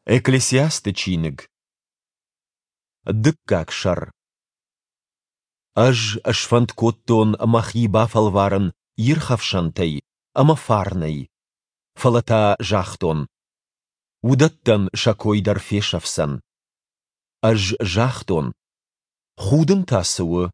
Экклесиастычиныг. Дыккакшар. Аж ашфант коттон махи бафалварен ирхавшантей, амафарней. Фалата жахтон. Удаттан шакойдар фешавсан. Аж жахтон. Худын тасуы.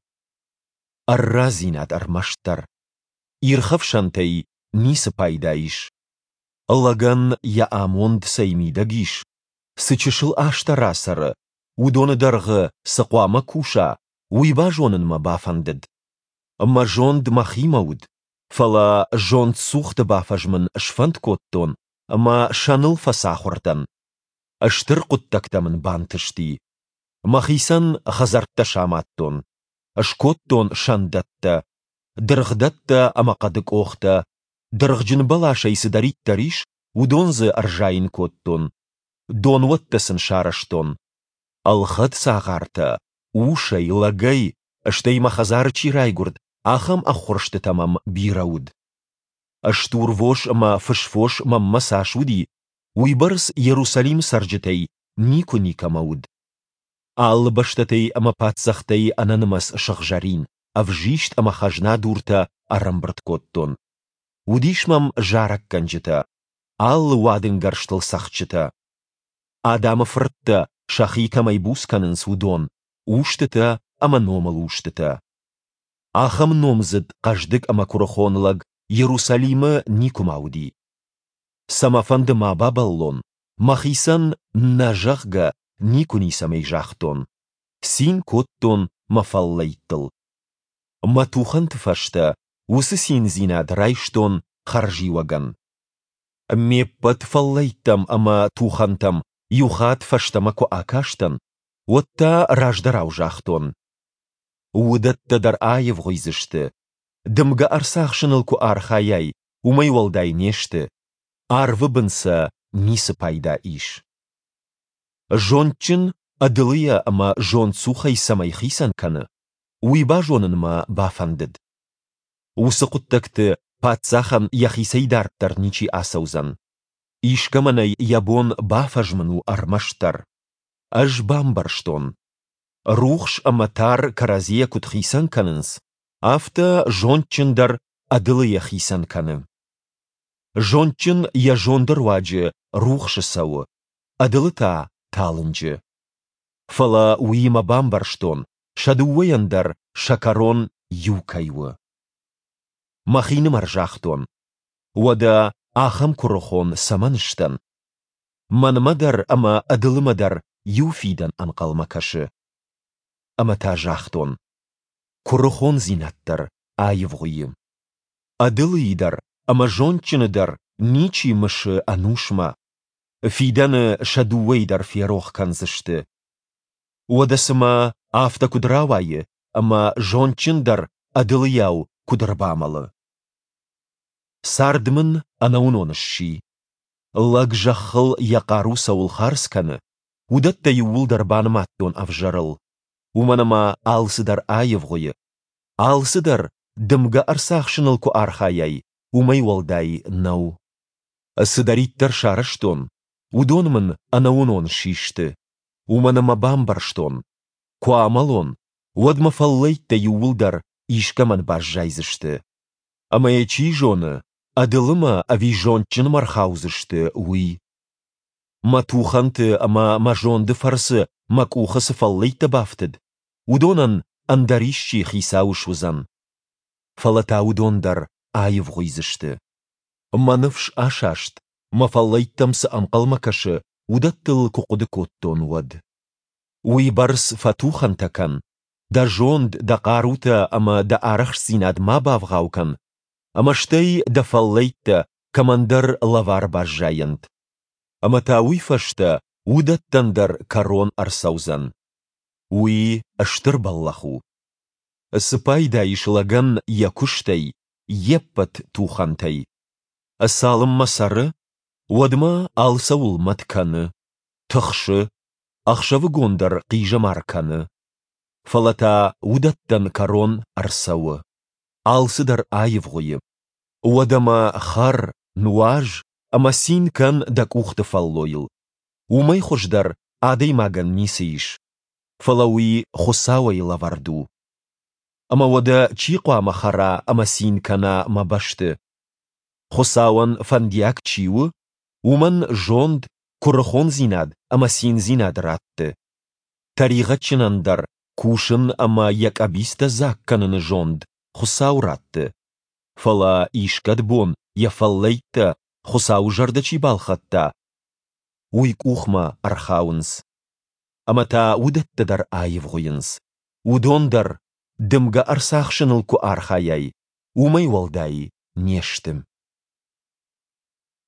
Арразинад армаштар. Ирхавшантей нисы пайдаиш. Лаган я амонд саймидагиш. Сычышыл аштарасары. Удоны дарғы сықуама куша. Уйба жонынма бафандыд. Ма жонд махимауд. Фала жонд сухты бафажмын шфант коттон. Ма шаныл фасахуртан. Аштыр құттактамын бантышти. Махисан хазартта шаматтон. Ашкоттон шандатта. Дырғдатта амақадык оқта. Дырғжын балашайсы дариттариш. Удонзы аржайын коттон. Дон ваттасын шараштон. Алхат сағарта. Ушай, лагай, аштей махазар чирайгурд, ахам ахоршты тамам бирауд. Аштурвош ма фышфош мамма сашуди, уйбарс Иерусалим сарджетей нику никамауд. Ал баштатей ама патсахтей ананымас шахжарин, авжишт ама хажна дурта арамбрт коттон. Удишмам жарак канджета, ал вадын гарштыл сахчета. Адама фртта шахика майбусканын судон. Уштыта, ама номал уштыта. Ахам номзыд қаждык ама курохонлаг Иерусалимы никумауди. Самафанды маба баллон, махисан нажахга никунисамей жахтон. Син коттон мафаллайттыл. Матухан тфашта, усы син зинад райштон харживаган. Меппат фаллайттам ама тухантам, юхат фаштамаку акаштан, Отта раждарау жахтон. Удатта дар аев гойзышты. Дымга арсахшынылку архаяй, умай валдай нешті. Арвы бынса нисы пайда иш. Жончын адылыя ама жон сухай самай хисан каны. Уйба жонынма бафандыд. Усы құттакты патсахан яхисайдарттар ничи асаузан. Ишкаманай ябон бафажмыну армаштар. Аж бамбарштон. Рухш аматар каразия кутхисан канынс. Афта жончындар адылыя хисан каны. Жончын я жондар ваджы рухшы сауы. Адылыта талынжы. Фала уима бамбарштон. Шадуыяндар шакарон юкайвы. Махины маржахтон. Вада ахам курохон саманыштан. Манмадар ама адылымадар Юфидан анқалмакашы. Амата жахтон. Курохон зинаттар айывғойым. Адылыйдар, ама жончыныдар ничи мышы анушма. Фиданы шадуэйдар ферох канзышты. Уадасыма афта кудравайы, ама жончындар адылыяу кудрбамалы. Сардмын анаунонышши. Лаг жахыл яқару саул харсканы. Удатта юулдар баныматтон авжарыл. Уманама алсыдар айывғойы. Алсыдар дымга арсахшынылку архаяй. Умай валдай нау. Сыдариттар шараштон. Удонмын анаунон шишты. Уманама бамбарштон. Куамалон. Уадма фаллайтта юулдар ишкаман бажжайзышты. Амаячи жоны адылыма авижончын мархаузышты уй. Матуханты ама мажонды фарсы макухасы фаллайта бафтыд. Удонан андарищи хисаушузан. Фалата удондар айывғойзышты. Маныфш ашашт, мафаллайттамсы амқалмакашы удаттыл куқуды коттон уад. Уй барс фатухан такан. Да жонд да қарута ама да арах синад ма бавғаукан. Амаштай да фаллайта командар лавар бажжайынд. Амата уйфашта удаттандар карон арсаузан. Уи аштыр баллаху. Сыпайда ишлаган якуштай, еппат тухантай. Асалым масары, уадма алсаул матканы. Тұхшы, ақшавы гондар қижамарканы. Фалата удаттан карон арсауы. Алсыдар айывғойы. Уадама хар, нуаж, ама син кан да кухты фаллойыл. Умай хождар адей маган нисейш. Фалауи хусауай лаварду. Ама вада чиқва махара ама син кана мабашты. Хусауан фандиак чиу, уман жонд курхон зинад ама син зинад ратты. Тариға чинандар кушын ама як абиста закканын жонд хусау ратты. Фала ишкад бон я фаллайта хусау жарды чибалхатта. Уйк ухма архаунс. Ама та удаттадар айвғойынс. Удондар дымга арсақшынылку архаяй. Умай валдай нештім.